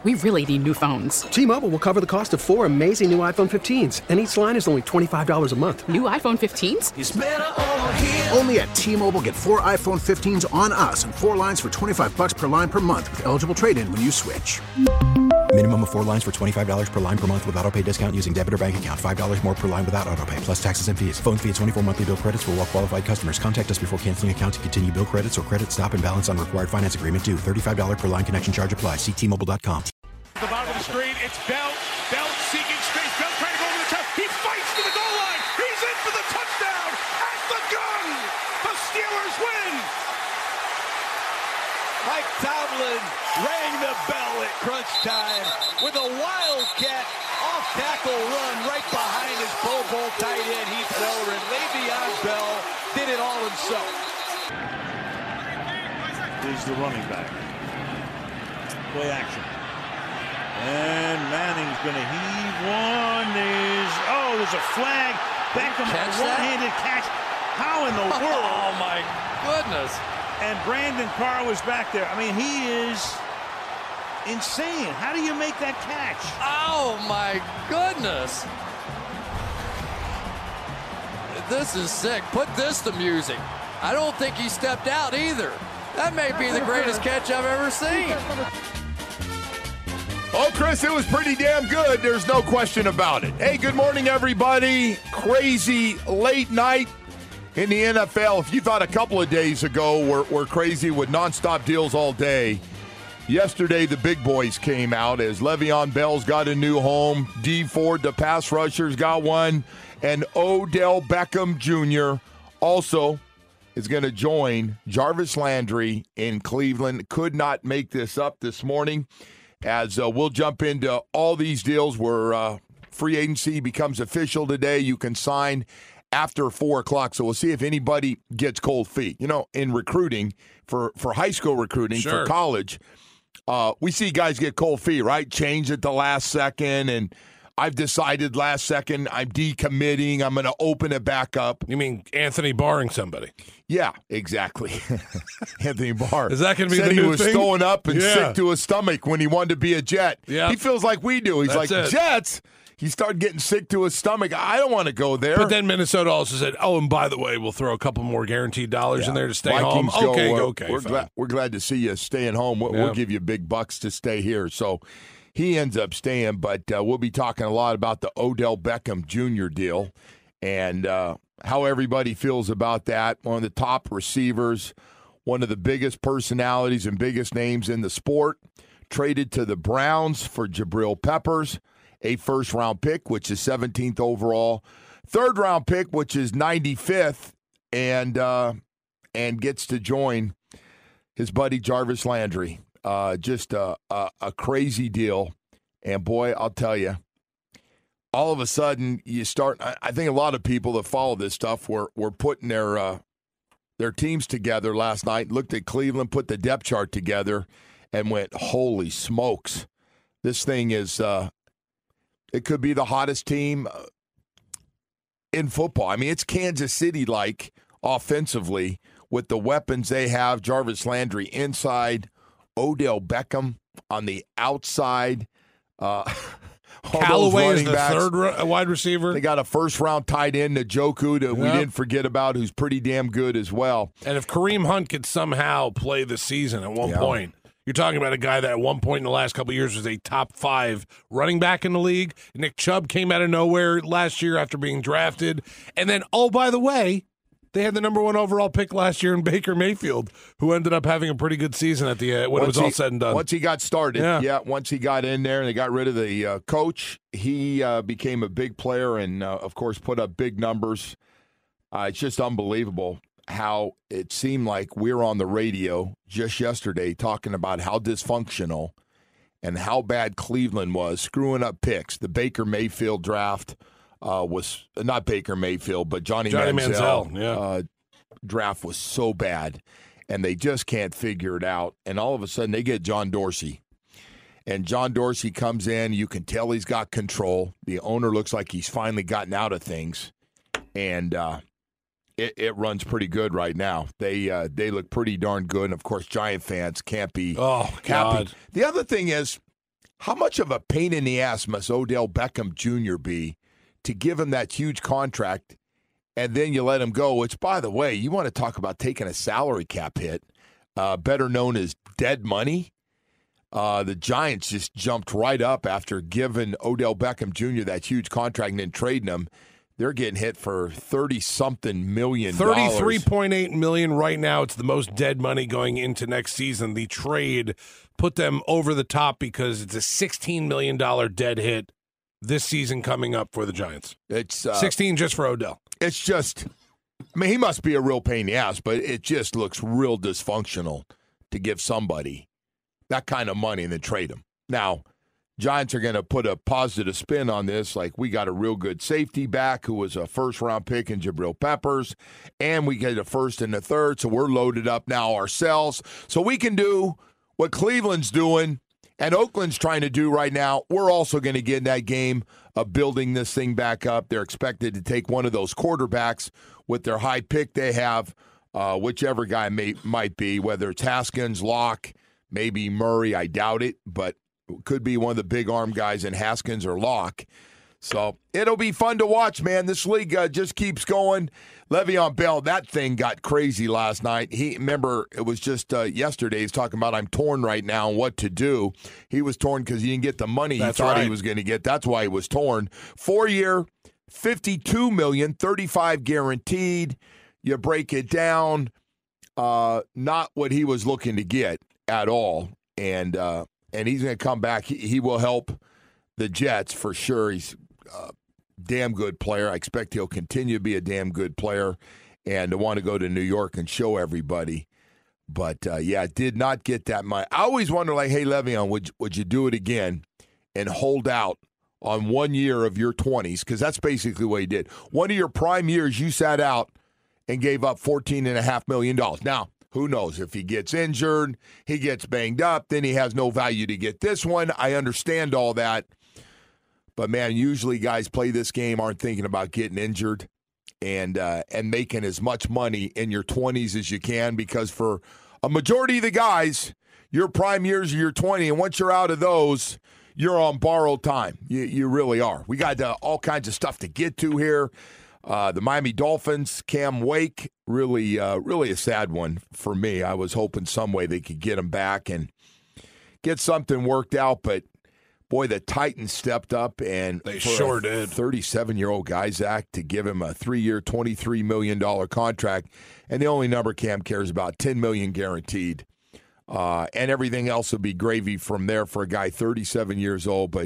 We really need new phones. T-Mobile will cover the cost of 4 amazing new iPhone 15s, and each line is only $25 a month. New iPhone 15s? It's better over here. Only at T-Mobile, get 4 iPhone 15s on us and 4 lines for $25 per line per month with eligible trade-in when you switch. Minimum of 4 lines for $25 per line per month with autopay discount using debit or bank account. $5 more per line without autopay, plus taxes and fees. Phone fee at 24 monthly bill credits for well-qualified customers. Contact us before canceling account to continue bill credits or credit stop and balance on required finance agreement due. $35 per line connection charge applies. See T-Mobile.com. The bottom of the screen, it's Bell. Bell seeking space. Bell trying to go over the top. He fights to the goal line. He's in for the touchdown at the gun. The Steelers win. Mike Tomlin rang the bell at crunch time with a wildcat off-tackle run right behind his Pro Bowl tight end Heath Miller, and Le'Veon Bell did it all himself. Is the running back. Play action. And Manning's going to heave one. There's a flag. Beckham, a one-handed catch. How in the world? Oh, my goodness. And Brandon Carr was back there. I mean, he is insane. How do you make that catch? Oh, my goodness. This is sick. Put this to music. I don't think he stepped out either. That may be the greatest catch I've ever seen. Oh, Chris, it was pretty damn good. There's no question about it. Hey, good morning, everybody. Crazy late night in the NFL. If you thought a couple of days ago were crazy with nonstop deals all day, yesterday the big boys came out as Le'Veon Bell's got a new home. Dee Ford, the pass rushers, got one. And Odell Beckham Jr. also is going to join Jarvis Landry in Cleveland. Could not make this up this morning. As we'll jump into all these deals where free agency becomes official today. You can sign after 4 o'clock. So we'll see if anybody gets cold feet. You know, in recruiting, for high school recruiting, for college, we see guys get cold feet, right? Change at the last second, and I've decided last second I'm decommitting. I'm going to open it back up. You mean Anthony barring somebody? Yeah, exactly. Anthony Barr. Is that going to be said the new thing? He was throwing up and sick to his stomach when he wanted to be a Jet. Yeah. He feels like we do. He's Jets? He started getting sick to his stomach. I don't want to go there. But then Minnesota also said, oh, and by the way, we'll throw a couple more guaranteed dollars in there to stay Vikings home. Okay. We're glad to see you staying home. We'll give you big bucks to stay here. So he ends up staying, but we'll be talking a lot about the Odell Beckham Jr. deal and how everybody feels about that. One of the top receivers, one of the biggest personalities and biggest names in the sport, traded to the Browns for Jabril Peppers, a first-round pick, which is 17th overall, third-round pick, which is 95th, and gets to join his buddy Jarvis Landry. Just a crazy deal. And, boy, I'll tell you, all of a sudden you start – I think a lot of people that follow this stuff were putting their teams together last night, looked at Cleveland, put the depth chart together, and went, holy smokes. This thing is it could be the hottest team in football. I mean, it's Kansas City-like offensively with the weapons they have. Jarvis Landry inside, Odell Beckham on the outside. Callaway is the third wide receiver. They got a first-round tight end, Njoku, that we didn't forget about, who's pretty damn good as well. And if Kareem Hunt could somehow play the season at one point, you're talking about a guy that at one point in the last couple of years was a top 5 running back in the league. Nick Chubb came out of nowhere last year after being drafted. And then, oh, by the way, they had the number 1 overall pick last year in Baker Mayfield, who ended up having a pretty good season at the when it was all said and done. Once he got started, once he got in there and they got rid of the coach, he became a big player and, of course, put up big numbers. It's just unbelievable how it seemed like we were on the radio just yesterday talking about how dysfunctional and how bad Cleveland was, screwing up picks. The Mayfield draft was not Baker Mayfield, but Johnny Manziel draft was so bad, and they just can't figure it out. And all of a sudden, they get John Dorsey. And John Dorsey comes in. You can tell he's got control. The owner looks like he's finally gotten out of things. And it runs pretty good right now. They look pretty darn good. And, of course, Giant fans can't be happy. God. The other thing is, how much of a pain in the ass must Odell Beckham Jr. be to give him that huge contract and then you let him go, which, by the way, you want to talk about taking a salary cap hit, better known as dead money. The Giants just jumped right up after giving Odell Beckham Jr. that huge contract and then trading him. They're getting hit for $30-something million. $33.8 million right now. It's the most dead money going into next season. The trade put them over the top because it's a $16 million dead hit this season coming up for the Giants. It's 16 just for Odell. It's just, I mean, he must be a real pain in the ass, but it just looks real dysfunctional to give somebody that kind of money and then trade him. Now, Giants are going to put a positive spin on this, like we got a real good safety back who was a first-round pick in Jabril Peppers, and we get a first and a third, so we're loaded up now ourselves. So we can do what Cleveland's doing and Oakland's trying to do right now. We're also going to get in that game of building this thing back up. They're expected to take one of those quarterbacks with their high pick they have, whichever guy might be, whether it's Haskins, Locke, maybe Murray. I doubt it, but could be one of the big arm guys in Haskins or Locke. So it'll be fun to watch, man. This league just keeps going. Le'Veon Bell, that thing got crazy last night. Remember, it was just yesterday, he's talking about I'm torn right now and what to do. He was torn because he didn't get the money he thought he was going to get. That's why he was torn. 4-year, $52 million, $35 guaranteed. You break it down, not what he was looking to get at all. And he's going to come back. He will help the Jets for sure. He's a damn good player. I expect he'll continue to be a damn good player and to want to go to New York and show everybody. But, did not get that money. I always wonder, like, hey, Le'Veon, would you do it again and hold out on 1 year of your 20s? Because that's basically what he did. One of your prime years, you sat out and gave up $14.5 million. Now, who knows? If he gets injured, he gets banged up, then he has no value to get this one. I understand all that. But, man, usually guys play this game, aren't thinking about getting injured and making as much money in your 20s as you can, because for a majority of the guys, your prime years are your 20, and once you're out of those, you're on borrowed time. You really are. We got all kinds of stuff to get to here. The Miami Dolphins, Cam Wake, really a sad one for me. I was hoping some way they could get him back and get something worked out, but boy, the Titans stepped up, and they sure did. 37-year-old guy, Zach, to give him a 3-year, $23 million contract, and the only number Cam cares about, $10 million guaranteed. And everything else will be gravy from there for a guy 37 years old. But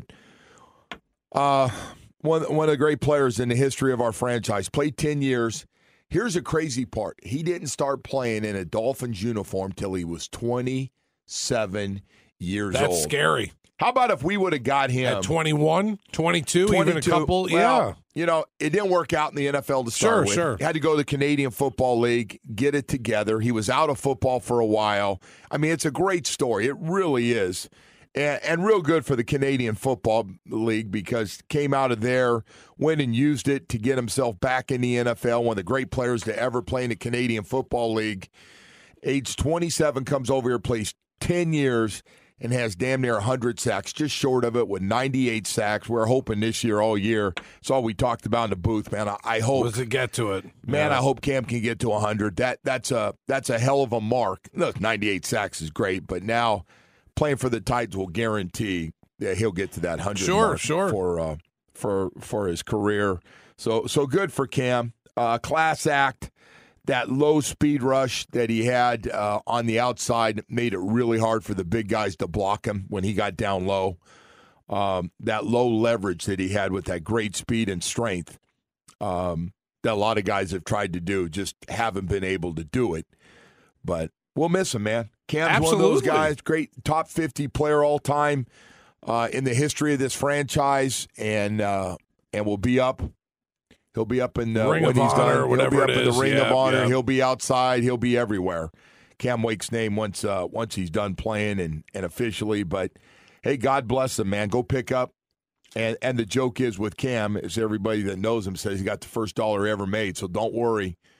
one of the great players in the history of our franchise, played 10 years. Here's a crazy part. He didn't start playing in a Dolphins uniform till he was 27 years old. That's scary. How about if we would have got him at 21, 22, even a couple? Well, it didn't work out in the NFL to start with. Sure. He had to go to the Canadian Football League, get it together. He was out of football for a while. I mean, it's a great story. It really is. And real good for the Canadian Football League, because came out of there, went and used it to get himself back in the NFL, one of the great players to ever play in the Canadian Football League. Age 27, comes over here, plays 10 years, and has damn near 100 sacks, just short of it with 98 sacks. We're hoping this year, all year. It's all we talked about in the booth, man. I hope. Was to get to it. Man, I hope Cam can get to 100. That's a hell of a mark. Look, 98 sacks is great, but now playing for the Titans will guarantee that he'll get to that 100 mark for his career. So good for Cam. Class act. That low speed rush that he had on the outside made it really hard for the big guys to block him when he got down low. That low leverage that he had with that great speed and strength that a lot of guys have tried to do, just haven't been able to do it. But we'll miss him, man. Cam's one of those guys, great top 50 player all time in the history of this franchise, and will be up. He'll be up in Ring of Honor, whatever it is. He'll be up in the Ring of Honor. He'll be outside. He'll be everywhere. Cam Wake's name once he's done playing and officially. But, hey, God bless him, man. Go pick up. And the joke is with Cam is everybody that knows him says he got the first dollar ever made. So don't worry.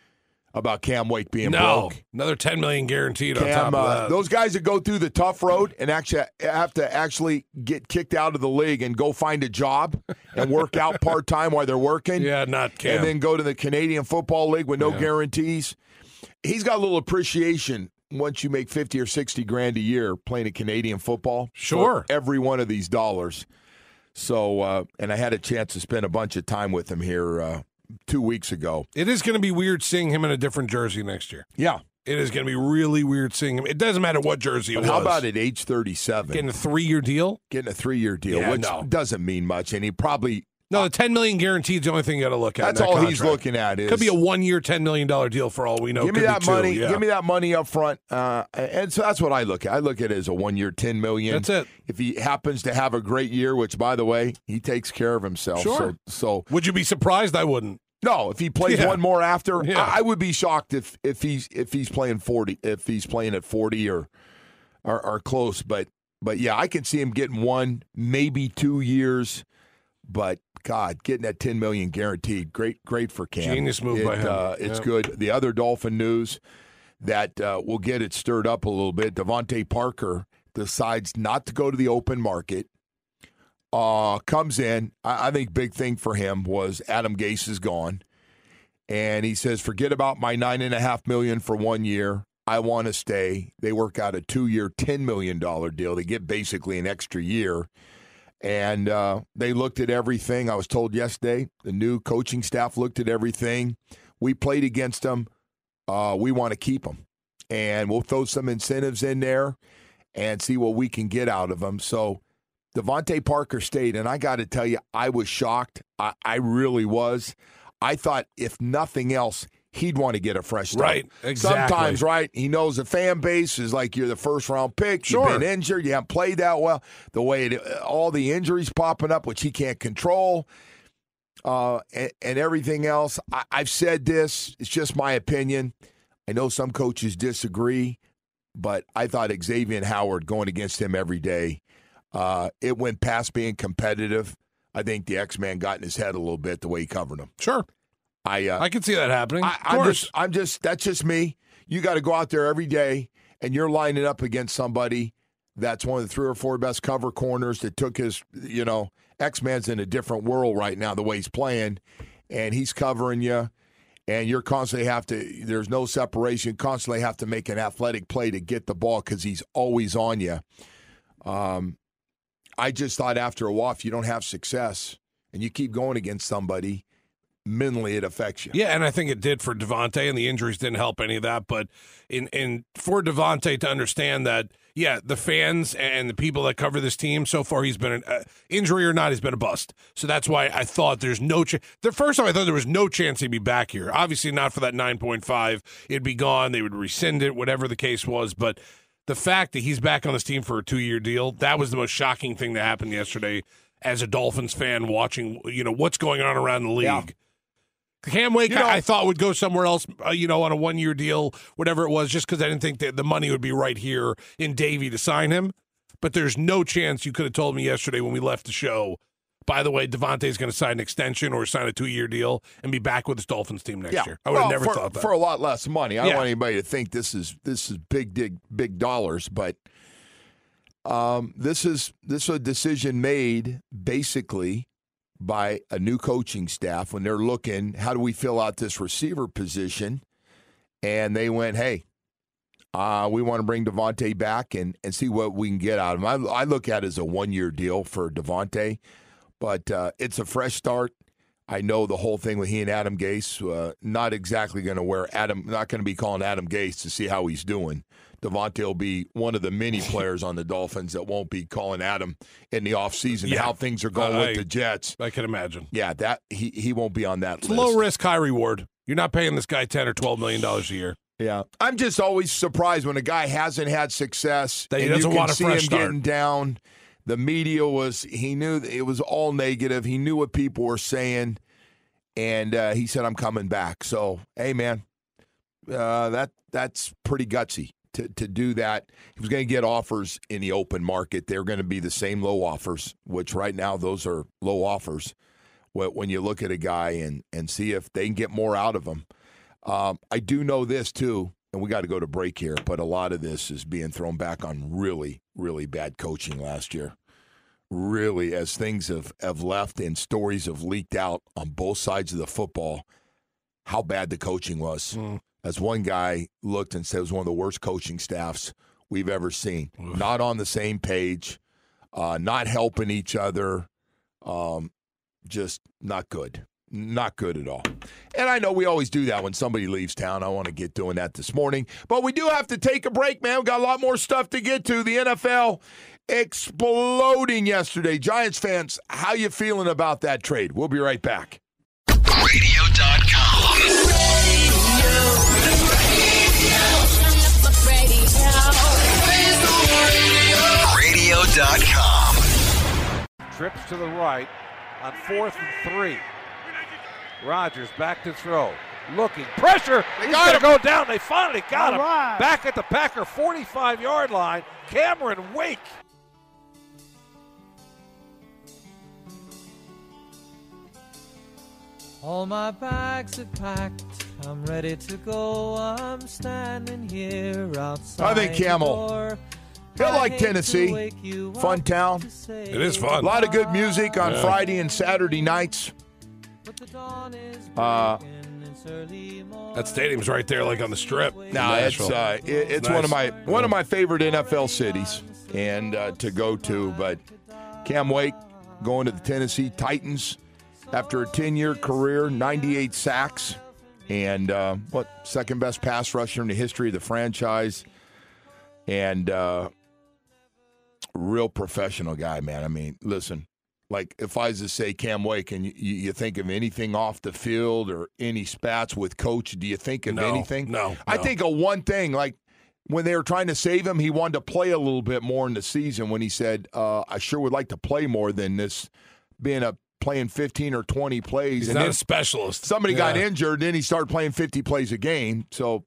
about Cam Wake being broke. Another $10 million guaranteed on Cam, top of that. those guys that go through the tough road and actually have to get kicked out of the league and go find a job and work out part-time while they're working. Yeah, not Cam. And then go to the Canadian Football League with no guarantees. He's got a little appreciation once you make 50 or 60 grand a year playing a Canadian football. Sure. For every one of these dollars. So, and I had a chance to spend a bunch of time with him here 2 weeks ago. It is going to be weird seeing him in a different jersey next year. Yeah. It is going to be really weird seeing him. It doesn't matter what jersey it was. How about at age 37? Getting a 3-year deal? Getting a 3-year deal, Yeah, which no. doesn't mean much. And he probably... No, the $10 million guaranteed is the only thing you got to look at. That's all he's looking at. Is could be a 1-year, $10 million deal for all we know. Give me Could that be two, money. yeah. Give me that money up front, and so that's what I look at. I look at it as a 1-year, $10 million. That's it. If he happens to have a great year, which by the way, he takes care of himself. Sure. So would you be surprised? I wouldn't. no, if he plays one more after, Yeah. I would be shocked if he's playing 40, if he's playing at 40 or close. But yeah, I can see him getting 1, maybe 2 years. But God, getting that $10 million guaranteed, great for Cam. Genius move by him. It's good. The other Dolphin news that will get it stirred up a little bit. Devontae Parker decides not to go to the open market. Comes in. I think big thing for him was Adam Gase is gone, and he says, "Forget about my $9.5 million for 1 year. I want to stay." They work out a 2-year, $10 million deal. They get basically an extra year. And they looked at everything. I was told yesterday, the new coaching staff looked at everything. We played against them. We want to keep them. And we'll throw some incentives in there and see what we can get out of them. So Devontae Parker stayed, and I got to tell you, I was shocked. I really was. I thought, if nothing else, he'd want to get a fresh start. Right, exactly. Sometimes, right, he knows the fan base is like you're the first-round pick. Sure. You've been injured. You haven't played that well. The way all the injuries popping up, which he can't control, and everything else. I've said this. It's just my opinion. I know some coaches disagree, but I thought Xavier Howard going against him every day, it went past being competitive. I think the X-Man got in his head a little bit the way he covered him. Sure. I can see that happening. That's just me. You got to go out there every day, and you're lining up against somebody that's one of the 3 or 4 best cover corners that took his, X-Man's in a different world right now, the way he's playing, and he's covering you, and you're constantly there's no separation, constantly have to make an athletic play to get the ball because he's always on you. I just thought after a while, if you don't have success and you keep going against somebody, mentally it affects you. Yeah, and I think it did for Devontae, and the injuries didn't help any of that. But for Devontae to understand that, yeah, the fans and the people that cover this team, so far he's been an injury or not, he's been a bust. So that's why I thought there's no chance. The first time I thought there was no chance he'd be back here. Obviously not for that 9.5. It'd be gone. They would rescind it, whatever the case was. But the fact that he's back on this team for a 2-year deal, that was the most shocking thing that happened yesterday as a Dolphins fan watching, what's going on around the league. Yeah. Cam Wake, I thought would go somewhere else, on a 1-year deal, whatever it was, just because I didn't think that the money would be right here in Davie to sign him. But there's no chance you could have told me yesterday when we left the show, by the way, Devontae's going to sign an extension or sign a 2-year deal and be back with his Dolphins team next year. I would have never thought that. For a lot less money. I don't want anybody to think this is big dollars, but this is a decision made basically by a new coaching staff when they're looking, how do we fill out this receiver position? And they went, hey, we want to bring Devontae back and see what we can get out of him. I look at it as a 1-year deal for Devontae, but it's a fresh start. I know the whole thing with he and Adam Gase, not exactly going to not going to be calling Adam Gase to see how he's doing. Devontae will be one of the many players on the Dolphins that won't be calling Adam in the offseason how things are going with the Jets. I can imagine. Yeah, that he won't be on that list. Low risk, high reward. You're not paying this guy $10 or $12 million a year. Yeah, I'm just always surprised when a guy hasn't had success that he and doesn't you want can a see fresh him start. Getting down. The media he knew it was all negative. He knew what people were saying, and he said, "I'm coming back." So, hey, man, that's pretty gutsy. To do that. He was going to get offers in the open market. They're going to be the same low offers, which right now those are low offers when you look at a guy and see if they can get more out of him. I do know this, too, and we got to go to break here, but a lot of this is being thrown back on really, really bad coaching last year. Really, as things have left and stories have leaked out on both sides of the football, how bad the coaching was. As one guy looked and said it was one of the worst coaching staffs we've ever seen. Not on the same page, not helping each other, just not good. Not good at all. And I know we always do that when somebody leaves town. I want to get doing that this morning. But we do have to take a break, man. We've got a lot more stuff to get to. The NFL exploding yesterday. Giants fans, how you feeling about that trade? We'll be right back. Radio.com. Radio.com. Trips to the right on 4th and 3. Rodgers back to throw. Looking. Pressure. He's going to go down. They finally got him. Right. Back at the Packer 45-yard line. Cameron Wake. All my bags are packed. I'm ready to go. I'm standing here outside. I think Camel. He'll like Tennessee. Fun town. It is fun. A lot of good music on Friday and Saturday nights. That stadium's right there, like on the Strip. No, it's nice. one of my favorite NFL cities and to go to. But Cam Wake going to the Tennessee Titans after a 10-year career, 98 sacks, and second best pass rusher in the history of the franchise, and real professional guy, man. I mean, listen. Like, if I was to say Cam Wake and you think of anything off the field or any spats with Coach, do you think of anything? No. I think of one thing, like when they were trying to save him, he wanted to play a little bit more in the season when he said, I sure would like to play more than this, playing 15 or 20 plays. He's and not then a specialist. Somebody got injured, then he started playing 50 plays a game. So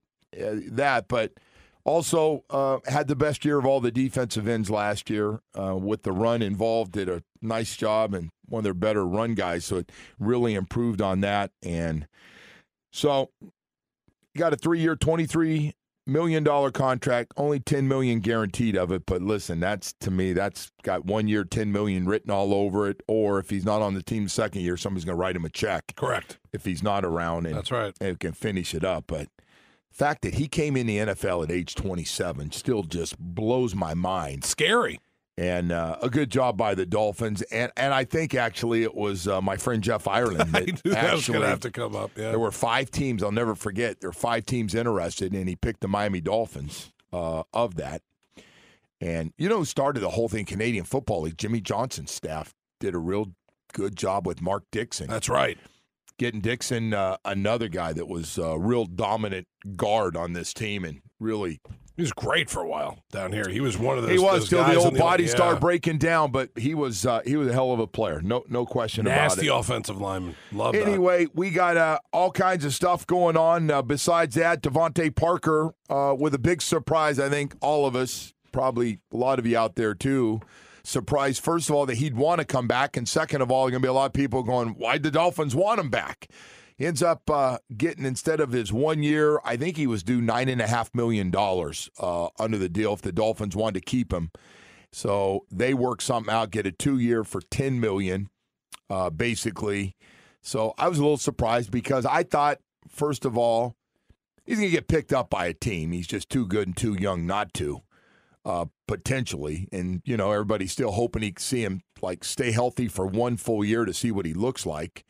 but also had the best year of all the defensive ends last year with the run involved, did a nice job and one of their better run guys. So it really improved on that. And so you got a 3-year, $23 million contract, only $10 million guaranteed of it. But listen, that's got 1 year, $10 million written all over it. Or if he's not on the team the second year, somebody's going to write him a check. Correct. If he's not around. And, that's right. And can finish it up. But the fact that he came in the NFL at age 27 still just blows my mind. Scary. And a good job by the Dolphins. And I think, actually, it was my friend Jeff Ireland. I knew that was going to have to come up, yeah. There were 5 teams. I'll never forget. There were 5 teams interested, and he picked the Miami Dolphins of that. And you know who started the whole thing? Canadian Football League. Jimmy Johnson's staff did a real good job with Mark Dixon. That's right. Getting Dixon, another guy that was a real dominant guard on this team and really – he was great for a while down here. He was one of those. He was till the old body yeah. started breaking down, but he was a hell of a player. No question about it. Nasty offensive lineman. Love that. Anyway, we got all kinds of stuff going on. Besides that, Devontae Parker with a big surprise. I think all of us, probably a lot of you out there too, surprised first of all that he'd want to come back, and second of all, there's going to be a lot of people going, "Why'd the Dolphins want him back?" He ends up getting, instead of his 1 year, I think he was due $9.5 million under the deal if the Dolphins wanted to keep him. So they work something out, get a 2-year for $10 million, basically. So I was a little surprised because I thought, first of all, he's going to get picked up by a team. He's just too good and too young not to, potentially. And, you know, everybody's still hoping he can see him, like, stay healthy for 1 full year to see what he looks like.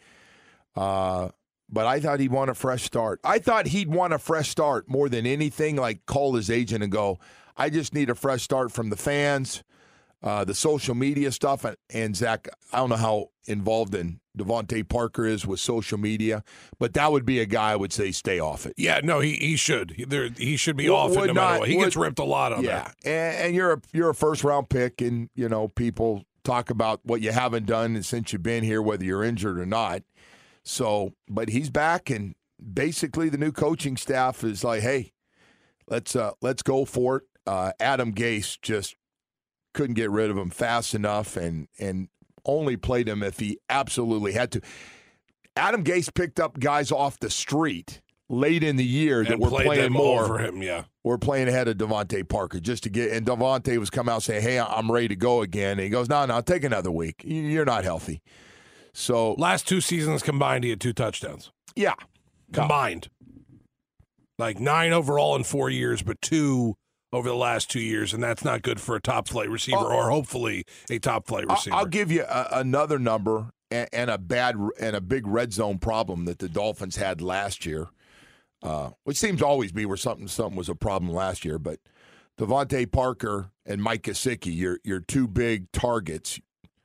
But I thought he'd want a fresh start. I thought he'd want a fresh start more than anything, like call his agent and go, I just need a fresh start from the fans, the social media stuff. And Zach, I don't know how involved in Devontae Parker is with social media, but that would be a guy I would say stay off it. Yeah, no, he should. He should be off it no matter what. He gets ripped a lot on that. And you're a first-round pick, and, you know, people talk about what you haven't done since you've been here, whether you're injured or not. So, but he's back, and basically the new coaching staff is like, hey, let's go for it. Adam Gase just couldn't get rid of him fast enough and only played him if he absolutely had to. Adam Gase picked up guys off the street late in the year that And we're played playing them more. over him, yeah. We're playing ahead of Devontae Parker just to get – and Devontae was coming out saying, hey, I'm ready to go again. And he goes, no, take another week. You're not healthy. So last 2 seasons combined, he had 2 touchdowns. Yeah. Combined. Like 9 overall in 4 years, but 2 over the last 2 years, and that's not good for a top-flight receiver or hopefully a top-flight receiver. I'll give you another number and a big red zone problem that the Dolphins had last year, which seems to always be where something was a problem last year. But Devontae Parker and Mike Gesicki, your 2 big targets,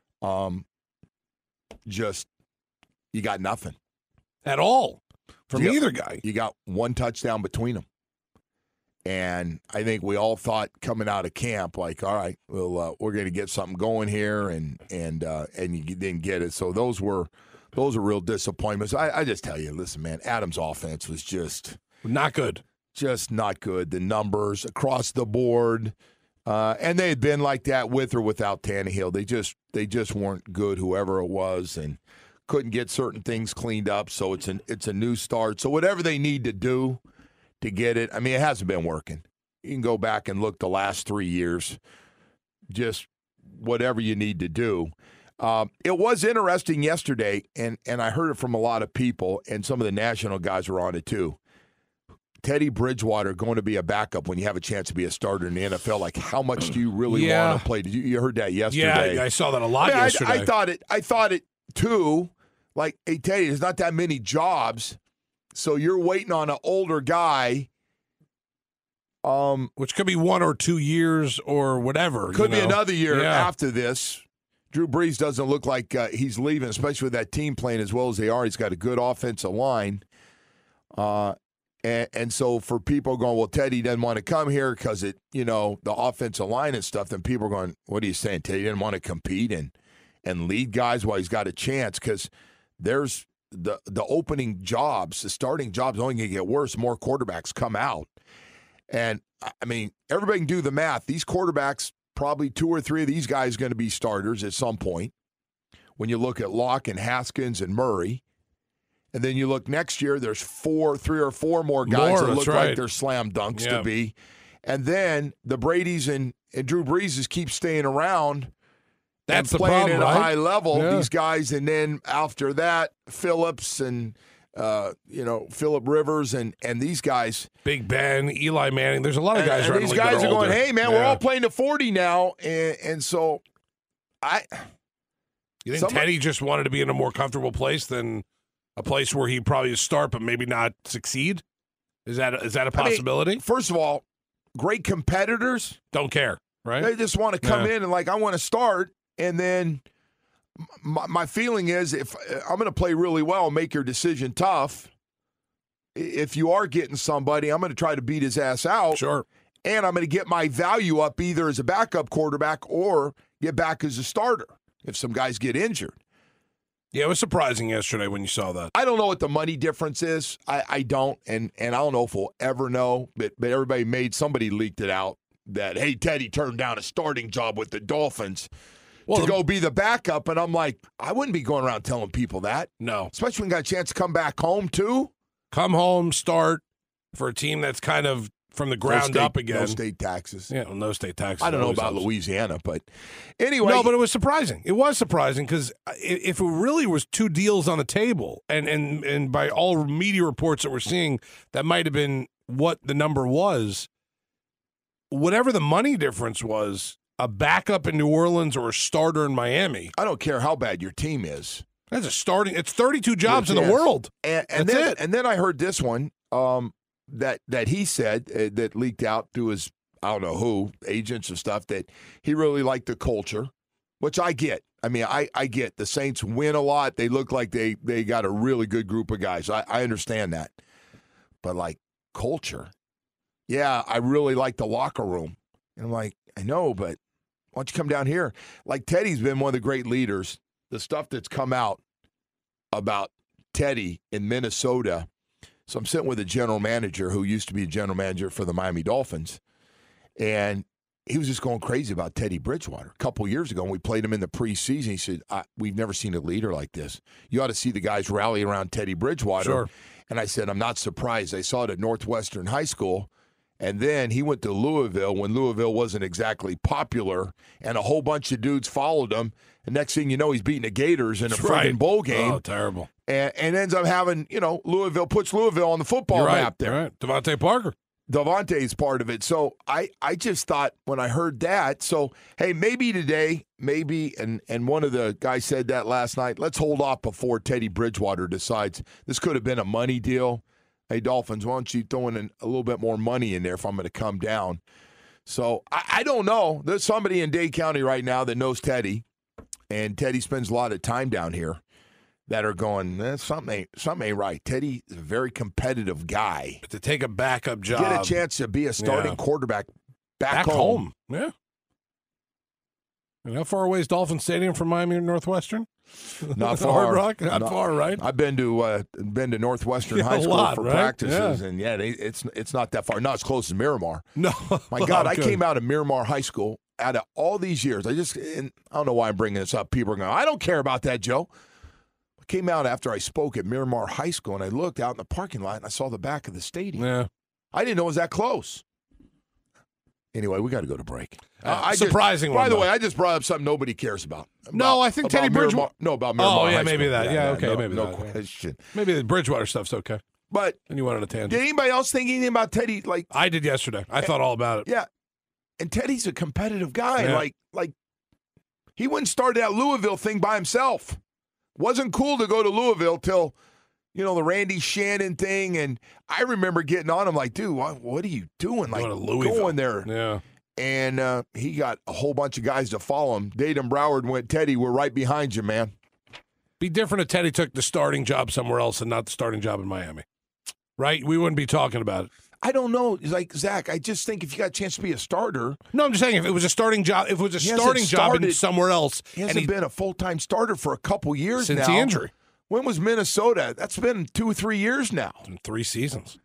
just you got nothing at all from either guy. You got 1 touchdown between them. And I think we all thought coming out of camp, like, all right, well, we're going to get something going here, and you didn't get it. So those were real disappointments. I just tell you, listen, man, Adams' offense was just not good, just not good. The numbers across the board, and they had been like that with or without Tannehill. They just weren't good, whoever it was, and couldn't get certain things cleaned up. So it's a new start. So whatever they need to do to get it. I mean, it hasn't been working. You can go back and look the last 3 years, just whatever you need to do. It was interesting yesterday, and I heard it from a lot of people, and some of the national guys were on it too. Teddy Bridgewater going to be a backup when you have a chance to be a starter in the NFL. Like, how much do you really want to play? Did you heard that yesterday? Yeah, I saw that a lot yesterday. I thought it too. Like, hey, Teddy, there's not that many jobs. So you're waiting on an older guy. Which could be 1 or 2 years or whatever. Could be another year after this. Drew Brees doesn't look like he's leaving, especially with that team playing as well as they are. He's got a good offensive line. And so for people going, well, Teddy doesn't want to come here because the offensive line and stuff, then people are going, what are you saying? Teddy didn't want to compete and lead guys while he's got a chance, because there's the opening jobs, the starting jobs only going to get worse. More quarterbacks come out. And, I mean, everybody can do the math. These quarterbacks, probably 2 or 3 of these guys are going to be starters at some point. When you look at Locke and Haskins and Murray. And then you look next year, there's 3 or 4 more guys that look like they're slam dunks to be. And then the Bradys and Drew Brees keep staying around. That's the playing problem, at right? a high level, these guys. And then after that, Phillips and, Phillip Rivers and these guys. Big Ben, Eli Manning. There's a lot of guys around these the league guys that are going, older. hey, man, we're all playing to 40 now. And so You think Teddy just wanted to be in a more comfortable place than a place where he'd probably start but maybe not succeed? Is that a possibility? I mean, first of all, great competitors don't care, right? They just want to come in and I want to start. And then my feeling is, if I'm going to play really well and make your decision tough, if you are getting somebody, I'm going to try to beat his ass out. Sure. And I'm going to get my value up either as a backup quarterback or get back as a starter if some guys get injured. Yeah, it was surprising yesterday when you saw that. I don't know what the money difference is. I don't, and I don't know if we'll ever know, but somebody leaked it out that, hey, Teddy turned down a starting job with the Dolphins to go be the backup, and I'm like, I wouldn't be going around telling people that. No. Especially when you got a chance to come back home, too. Come home, start for a team that's kind of from the ground up again. No state taxes. Yeah, no state taxes. I don't know about Louisiana, but anyway. No, but it was surprising. It was surprising because if it really was 2 deals on the table, and by all media reports that we're seeing, that might have been what the number was. Whatever the money difference was, a backup in New Orleans or a starter in Miami. I don't care how bad your team is. That's a starting. It's 32 jobs in the world. And then I heard this one. That he said that leaked out through his, I don't know who, agents and stuff, that he really liked the culture, which I get. I mean, I get. The Saints win a lot. They look like they got a really good group of guys. I understand that. But, like, culture, yeah, I really like the locker room. And I'm like, I know, but why don't you come down here? Like, Teddy's been one of the great leaders. The stuff that's come out about Teddy in Minnesota. So I'm sitting with a general manager who used to be a general manager for the Miami Dolphins. And he was just going crazy about Teddy Bridgewater. A couple years ago, when we played him in the preseason, he said, we've never seen a leader like this. You ought to see the guys rally around Teddy Bridgewater. Sure. And I said, I'm not surprised. I saw it at Northwestern High School. And then he went to Louisville when Louisville wasn't exactly popular, and a whole bunch of dudes followed him. And next thing you know, he's beating the Gators in a freaking bowl game. Oh, terrible. And ends up having, Louisville puts Louisville on the football map there. Right. Devontae Parker. Devontae's part of it. So I just thought when I heard that, so, hey, maybe today, and one of the guys said that last night, let's hold off before Teddy Bridgewater decides. This could have been a money deal. Hey, Dolphins, why don't you throw in a little bit more money in there if I'm going to come down? So I don't know. There's somebody in Dade County right now that knows Teddy, and Teddy spends a lot of time down here, that are going, something ain't right. Teddy is a very competitive guy. But to take a backup job. Get a chance to be a starting quarterback back home. Yeah. And how far away is Dolphin Stadium from Miami Northwestern? Not far. Hard Rock? Not far, right? I've been to Northwestern High School for practices, and it's not that far. Not as close as Miramar. No. My God, I came out of Miramar High School out of all these years. I don't know why I'm bringing this up. People are going, I don't care about that, Joe. I came out after I spoke at Miramar High School, and I looked out in the parking lot, and I saw the back of the stadium. Yeah. I didn't know it was that close. Anyway, we got to go to break. Surprising one. By the way, I just brought up something nobody cares about. No, I think Teddy Bridgewater. About Miramar. Oh, yeah, High maybe School. that. Yeah, okay, no, maybe no that. question. Maybe the Bridgewater stuff's okay. But and you went on a tangent. Did anybody else think anything about Teddy? Like I did yesterday. I thought all about it. Yeah, and Teddy's a competitive guy. Yeah. Like he wouldn't start that Louisville thing by himself. Wasn't cool to go to Louisville till the Randy Shannon thing, and I remember getting on him like, dude, what are you doing? Like going there. Yeah. And he got a whole bunch of guys to follow him. Dayton Broward went, Teddy, we're right behind you, man. Be different if Teddy took the starting job somewhere else and not the starting job in Miami. Right? We wouldn't be talking about it. I don't know. Like, Zach, I just think if you got a chance to be a starter. No, I'm just saying if it was a starting job, in somewhere else. He hasn't been a full-time starter for a couple years since now. the injury. When was Minnesota? That's been 2 or 3 years now. It's been 3 seasons.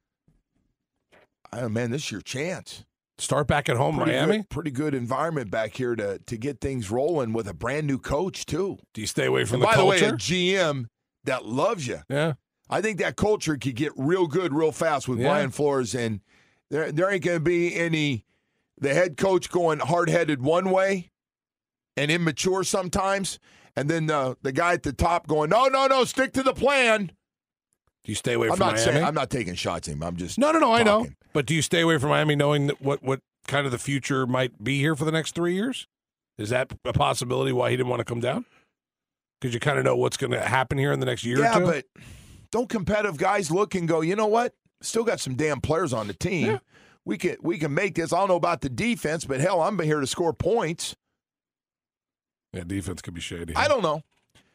Man, this is your chance. Start back at home, Miami. Pretty good environment back here to get things rolling with a brand new coach too. Do you stay away from the culture? By the way, a GM that loves you. Yeah, I think that culture could get real good real fast with Brian Flores, and there ain't going to be the head coach going hard-headed one way and immature sometimes, and then the guy at the top going, no, stick to the plan. Do you stay away from Miami? I'm not taking shots at him. I'm just No, talking. I know. But do you stay away from Miami knowing that what kind of the future might be here for the next 3 years? Is that a possibility why he didn't want to come down? Because you kind of know what's going to happen here in the next year or two? Yeah, but don't competitive guys look and go, you know what? Still got some damn players on the team. Yeah. We can make this. I don't know about the defense, but hell, I'm here to score points. Yeah, defense could be shady. I don't know.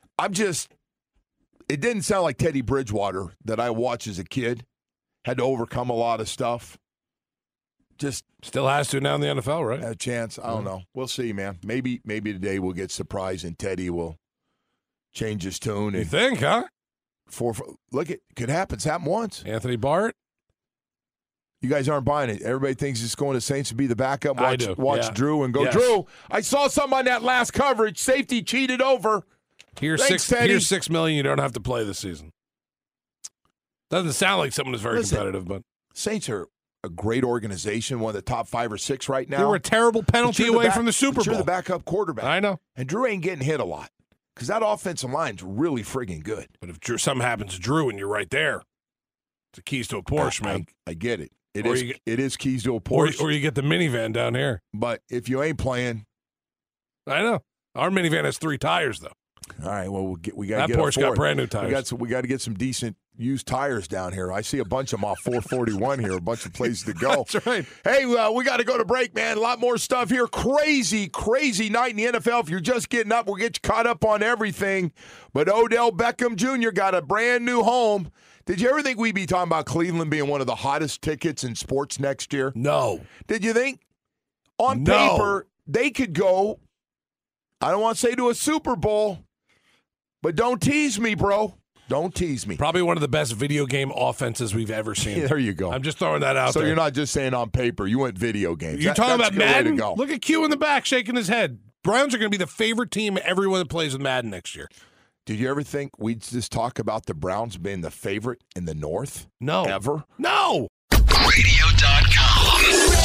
It didn't sound like Teddy Bridgewater that I watched as a kid. Had to overcome a lot of stuff. Just still has to now in the NFL, right? A chance. I don't know. We'll see, man. Maybe today we'll get surprised and Teddy will change his tune. You think, huh? Look, it could happen. It's happened once. Anthony Barrett. You guys aren't buying it. Everybody thinks it's going to Saints to be the backup. Watch Drew and go, yes. Drew, I saw something on that last coverage. Safety cheated over. Here's $6 million. You don't have to play this season. Doesn't sound like someone who's very competitive, but Saints are a great organization, one of the top 5 or 6 right now. They were a terrible penalty away from the Super Bowl. You're the backup quarterback. I know. And Drew ain't getting hit a lot because that offensive line's really friggin' good. But if something happens to Drew and you're right there, it's the keys to a Porsche, man. I get it. It is keys to a Porsche. Or you get the minivan down here. But if you ain't playing. I know. Our minivan has 3 tires, though. All right, well, we got to get that Porsche got brand new tires. We got to get some decent used tires down here. I see a bunch of them off 441 here, a bunch of places to go. That's right. Hey, we got to go to break, man. A lot more stuff here. Crazy night in the NFL. If you're just getting up, we'll get you caught up on everything. But Odell Beckham Jr. got a brand new home. Did you ever think we'd be talking about Cleveland being one of the hottest tickets in sports next year? No. Did you think? On paper, they could go, I don't want to say to a Super Bowl, but don't tease me, bro. Don't tease me. Probably one of the best video game offenses we've ever seen. There you go. I'm just throwing that out there. So you're not just saying on paper. You went video games. You're talking about Madden? Go. Look at Q in the back shaking his head. Browns are going to be the favorite team of everyone that plays with Madden next year. Did you ever think we'd just talk about the Browns being the favorite in the North? No. Ever? No. Radio.com.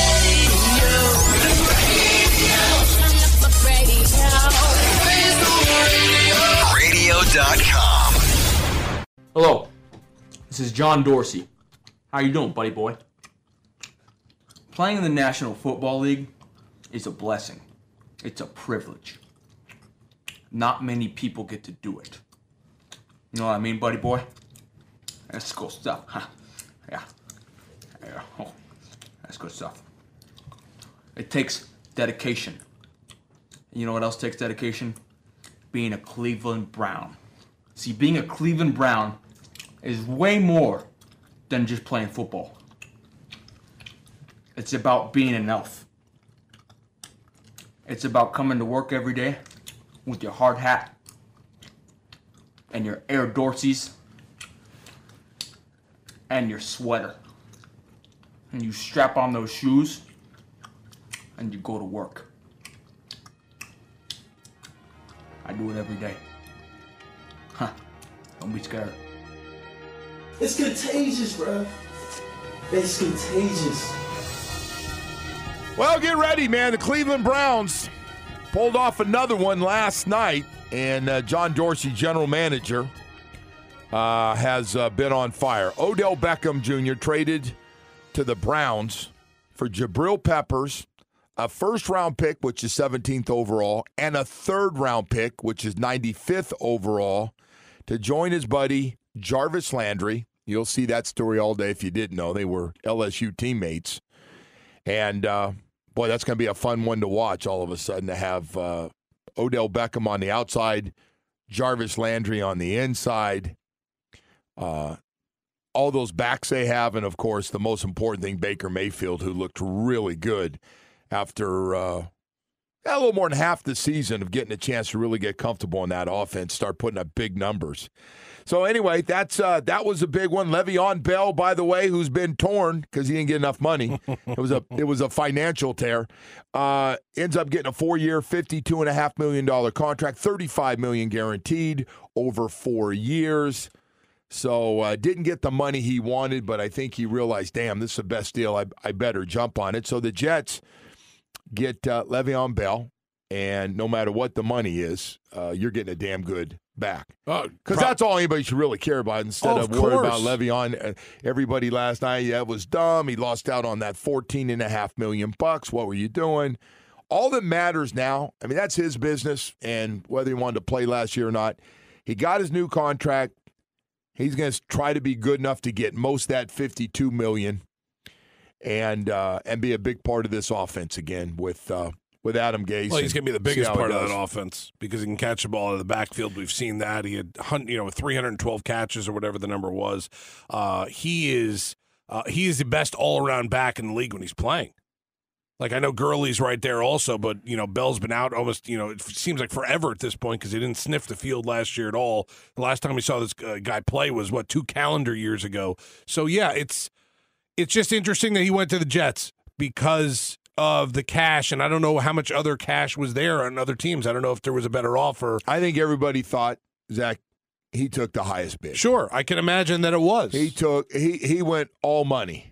Radio.com. Hello, this is John Dorsey. How you doing, buddy boy? Playing in the National Football League is a blessing. It's a privilege. Not many people get to do it. You know what I mean, buddy boy? That's cool stuff, huh? Yeah. Oh, that's good stuff. It takes dedication. You know what else takes dedication? Being a Cleveland Brown. See, being a Cleveland Brown is way more than just playing football. It's about being an elf. It's about coming to work every day with your hard hat and your Air Dorseys and your sweater. And you strap on those shoes and you go to work. I do it every day. Huh. Don't be scared. It's contagious, bro. It's contagious. Well, get ready, man. The Cleveland Browns pulled off another one last night, and John Dorsey, general manager, has been on fire. Odell Beckham Jr. traded to the Browns for Jabril Peppers, a first-round pick, which is 17th overall, and a third-round pick, which is 95th overall, to join his buddy Jarvis Landry. You'll see that story all day if you didn't know. They were LSU teammates. And, boy, that's going to be a fun one to watch all of a sudden, to have Odell Beckham on the outside, Jarvis Landry on the inside. All those backs they have, and, of course, the most important thing, Baker Mayfield, who looked really good after a little more than half the season of getting a chance to really get comfortable in that offense, start putting up big numbers. So anyway, that was a big one. Le'Veon Bell, by the way, who's been torn because he didn't get enough money. It was a financial tear. Ends up getting a 4-year, $52.5 million contract, $35 million guaranteed over 4 years. So didn't get the money he wanted, but I think he realized, damn, this is the best deal. I better jump on it. So the Jets get Le'Veon Bell, and no matter what the money is, you're getting a damn good back. Because that's all anybody should really care about instead of worry about Le'Veon. Everybody last night, that was dumb. He lost out on that $14.5 million. What were you doing? All that matters now, I mean, that's his business, and whether he wanted to play last year or not, he got his new contract. He's going to try to be good enough to get most of that $52 million and be a big part of this offense again with Adam Gase. Well, he's going to be the biggest part of that offense because he can catch the ball out of the backfield. We've seen that. He had 312 catches or whatever the number was. He is the best all-around back in the league when he's playing. Like, I know Gurley's right there also, but, Bell's been out almost, it seems like forever at this point because he didn't sniff the field last year at all. The last time we saw this guy play was, 2 calendar years ago. So, yeah, it's just interesting that he went to the Jets because of the cash, and I don't know how much other cash was there on other teams. I don't know if there was a better offer. I think everybody thought, Zach, he took the highest bid. Sure, I can imagine that it was. He went all money.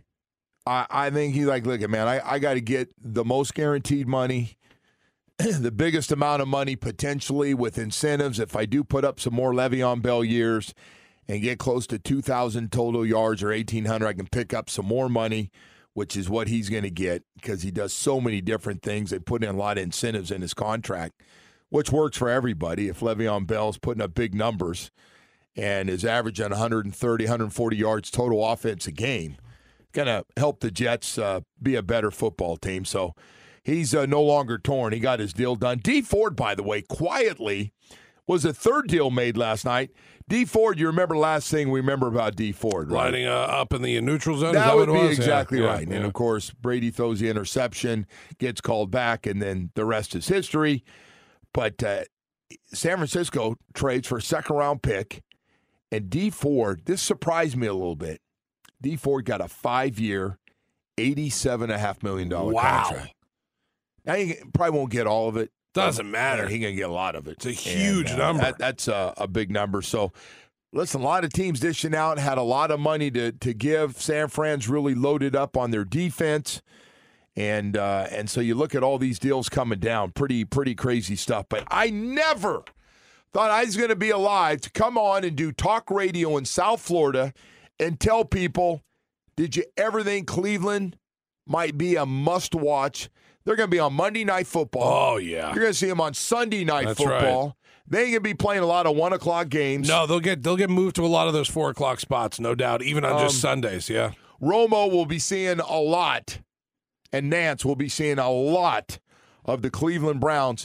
I think he's like, look, man, I got to get the most guaranteed money, the biggest amount of money potentially with incentives. If I do put up some more Le'Veon Bell years and get close to 2,000 total yards or 1,800, I can pick up some more money, which is what he's going to get because he does so many different things. They put in a lot of incentives in his contract, which works for everybody. If Le'Veon Bell's putting up big numbers and is averaging 130, 140 yards total offense a game, going to help the Jets be a better football team. So he's no longer torn. He got his deal done. Dee Ford, by the way, quietly was a third deal made last night. Dee Ford, you remember the last thing we remember about Dee Ford, right? Lining up in the neutral zone? That would be was? exactly right. Yeah. And, of course, Brady throws the interception, gets called back, and then the rest is history. But San Francisco trades for a second-round pick And Dee Ford, this surprised me a little bit. Dee Ford got a 5-year, $87.5 million contract. Now, he probably won't get all of it. Doesn't matter. He can get a lot of it. It's a huge number. That's a big number. So, listen, a lot of teams dishing out, had a lot of money to give. San Fran's really loaded up on their defense. And so you look at all these deals coming down. Pretty crazy stuff. But I never thought I was going to be alive to come on and do talk radio in South Florida and tell people, did you ever think Cleveland might be a must-watch? They're going to be on Monday Night Football. Oh, yeah. You're going to see them on Sunday Night Football. Right. They ain't going to be playing a lot of 1 o'clock games. No, they'll get moved to a lot of those 4 o'clock spots, no doubt, even on just Sundays, yeah. Romo will be seeing a lot, and Nance will be seeing a lot of the Cleveland Browns.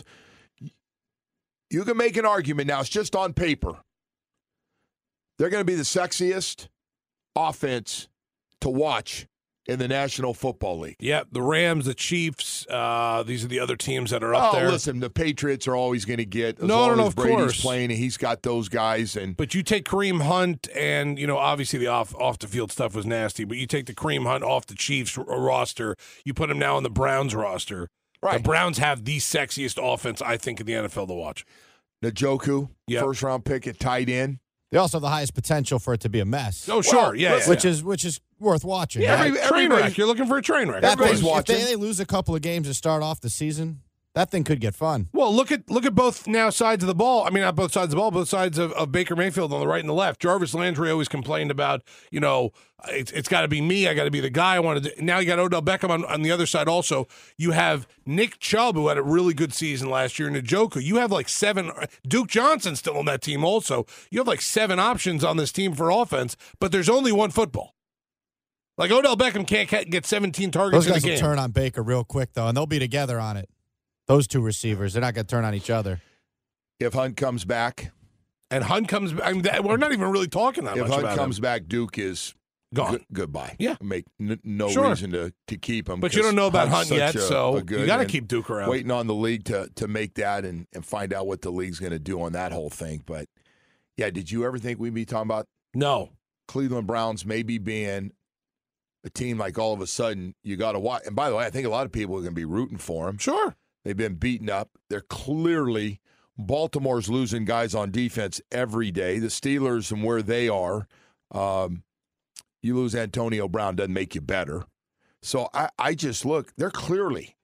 You can make an argument now. It's just on paper. They're going to be the sexiest offense to watch in the National Football League. Yep, the Rams, the Chiefs, these are the other teams that are up there. Listen, the Patriots are always going to get as long as of Brady's course. playing, and he's got those guys. But you take Kareem Hunt, and obviously the off the field stuff was nasty. But you take the Kareem Hunt off the Chiefs roster, you put him now on the Browns roster. Right. The Browns have the sexiest offense, I think, in the NFL to watch. Njoku, first-round pick at tight end. They also have the highest potential for it to be a mess. Oh, sure, yeah. Which is worth watching. Yeah, right? train wreck. You're looking for a train wreck. Everybody's watching. If they lose a couple of games to start off the season, that thing could get fun. Well, look at both now sides of the ball. I mean, not both sides of the ball, both sides of Baker Mayfield on the right and the left. Jarvis Landry always complained about, it's got to be me. I got to be the guy I wanted to. Now you got Odell Beckham on the other side also. You have Nick Chubb, who had a really good season last year, and Njoku. You have like 7. Duke Johnson still on that team also. You have like 7 options on this team for offense, but there's only one football. Like Odell Beckham can't get 17 targets in the game. Those guys will turn on Baker real quick, though, and they'll be together on it. Those two receivers, they're not going to turn on each other. If Hunt comes back. And Hunt comes back. I mean, we're not even really talking that much about him. If Hunt comes back, Duke is gone. Goodbye. Yeah. Make no reason to keep him. But you don't know about Hunt's Hunt yet, so you got to and keep Duke around. Waiting on the league to make that and find out what the league's going to do on that whole thing. But, yeah, did you ever think we'd be talking about Cleveland Browns maybe being a team like all of a sudden you got to watch? And, by the way, I think a lot of people are going to be rooting for them. Sure. They've been beaten up. They're clearly – Baltimore's losing guys on defense every day. The Steelers and where they are, you lose Antonio Brown doesn't make you better. So I just look. They're clearly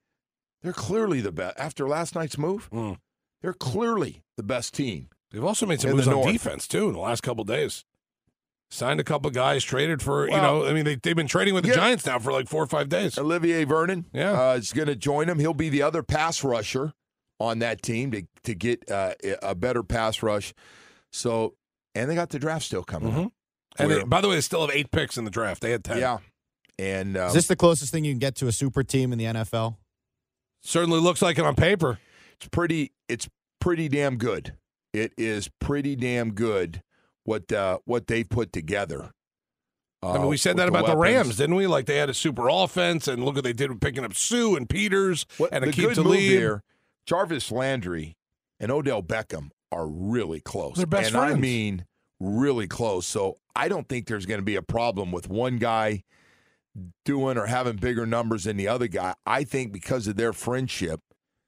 the best. After last night's move, they're clearly the best team. They've also made some moves on defense, too, in the last couple of days. Signed a couple guys, traded for, they've been trading with the Giants now for like 4 or 5 days. Olivier Vernon is going to join them. He'll be the other pass rusher on that team to get a better pass rush. So, and they got the draft still coming up. And by the way, they still have 8 picks in the draft. They had 10. Yeah. And is this the closest thing you can get to a super team in the NFL? Certainly looks like it on paper. It's pretty damn good. It is pretty damn good. What they've put together. I mean, we said that about the Rams, didn't we? Like they had a super offense, and look what they did with picking up Sue and Peters and Aqib Talib. Jarvis Landry and Odell Beckham are really close. They're best friends. I mean, really close. So I don't think there's going to be a problem with one guy doing or having bigger numbers than the other guy. I think because of their friendship,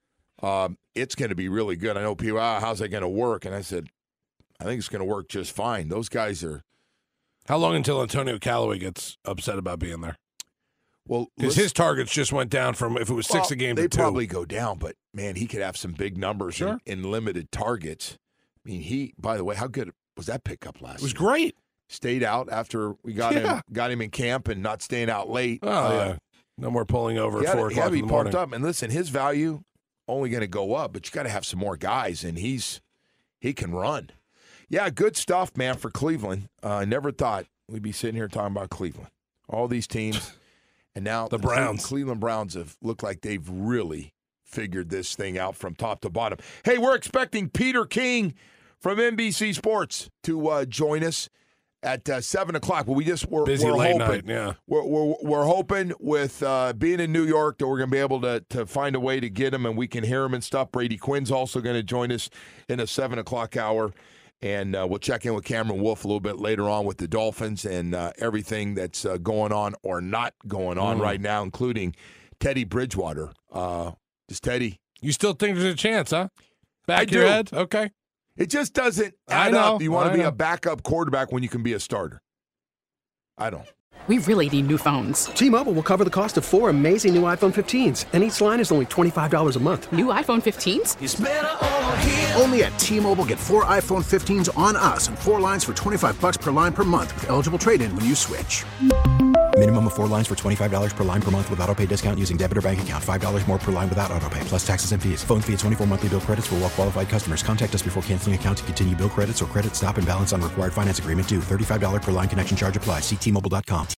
it's going to be really good. I know people, how's that going to work? And I said, I think it's going to work just fine. Those guys are. How long until Antonio Callaway gets upset about being there? Well, because his targets just went down from if it was 6 a game to 2. They probably go down, but man, he could have some big numbers in limited targets. I mean, by the way, how good was that pickup last year? It was great. Stayed out after we got him in camp and not staying out late. Oh, yeah. No more pulling over at 4 o'clock in the morning. Pumped up. And listen, his value only going to go up, but you got to have some more guys, and he can run. Yeah, good stuff, man, for Cleveland. I never thought we'd be sitting here talking about Cleveland. All these teams. And now the Browns. Cleveland Browns have looked like they've really figured this thing out from top to bottom. Hey, we're expecting Peter King from NBC Sports to join us at 7 o'clock. But we're busy we're late hoping, night, yeah. We're hoping with being in New York that we're going to be able to find a way to get him and we can hear him and stuff. Brady Quinn's also going to join us in a 7 o'clock hour. And we'll check in with Cameron Wolfe a little bit later on with the Dolphins and everything that's going on or not going on right now, including Teddy Bridgewater. Just Teddy. You still think there's a chance, huh? I Your do. head? Okay. It just doesn't add up. You want to be a backup quarterback when you can be a starter. I don't. We really need new phones. T-Mobile will cover the cost of 4 amazing new iPhone 15s, and each line is only $25 a month. New iPhone 15s? It's better over here. Only at T-Mobile, get 4 iPhone 15s on us and 4 lines for $25 per line per month with eligible trade-in when you switch. Minimum of 4 lines for $25 per line per month with autopay discount using debit or bank account. $5 more per line without autopay, plus taxes and fees. Phone fee at 24 monthly bill credits for well-qualified customers. Contact us before canceling account to continue bill credits or credit stop and balance on required finance agreement due. $35 per line connection charge applies. See T-Mobile.com.